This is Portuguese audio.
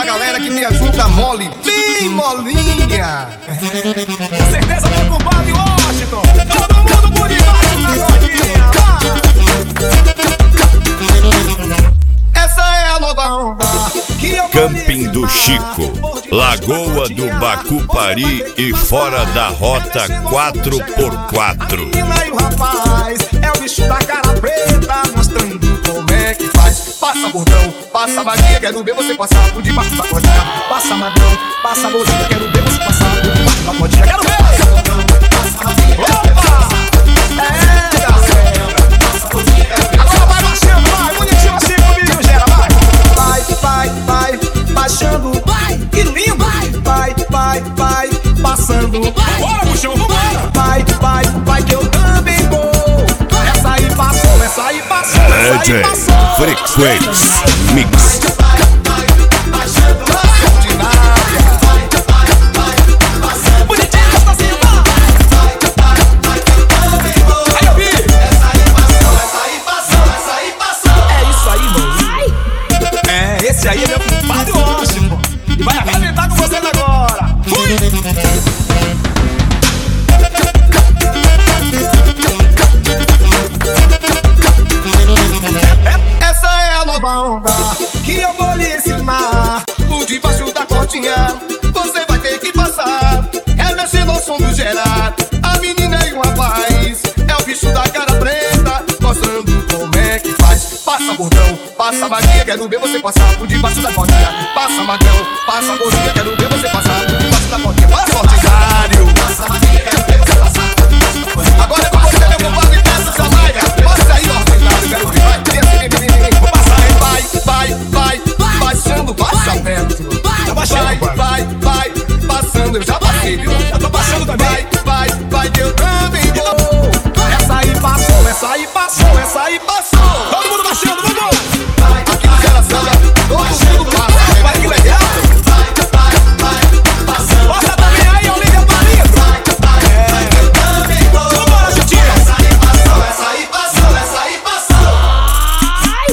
galera que me ajuda mole, bem molinha. Com certeza, meu compadre Washington. Todo mundo por debaixo da cordinha. Essa é a nova onda que eu Camping do Chico, Lagoa do Bacupari e fora da rota 4x4. menina e o rapaz é o bicho da cara preta, mostrando como é que faz. Passa bordão, passa magia, quero ver você passar por debaixo da cordinha. Passa magrão, passa gordinha, quero ver você passar por debaixo da cordinha. Quero ver! Passa magia, opa! É, galera! Agora vai baixando, vai! Bonitinho assim comigo, gera, vai! Vai, baixando, vai! Que lindo! Vai, passando. Bora, Buchão, vambora! Vai que eu também vou. Essa aí passou, essa aí passou, essa DJ aí passou. Frequenz Mix. Baixando, ordinária. Bonitinho, gostosinho, vai! Aí eu vi! Essa aí passou. É isso aí, mano. É, esse aí é meu compadre Washington. E vai arrebentar com vocês agora. Fui! Essa é a nova onda que eu vou lhe ensinar. Por debaixo da cordinha você vai ter que passar. É mexendo ao som do gerar. A menina e o rapaz é o bicho da cara preta, mostrando como é que faz. Passa bordão, passa magia, quero ver você passar por debaixo da cordinha. Passa magrão, passa gordinha, quero ver você passar por debaixo da cordinha. Passa ordinário. Passa magia, quero ver você passar por debaixo da cordinha. Agora é com você, meu compadre, peça essa maia. Passa aí, ordinário, quero ver. Vai, desce, vem.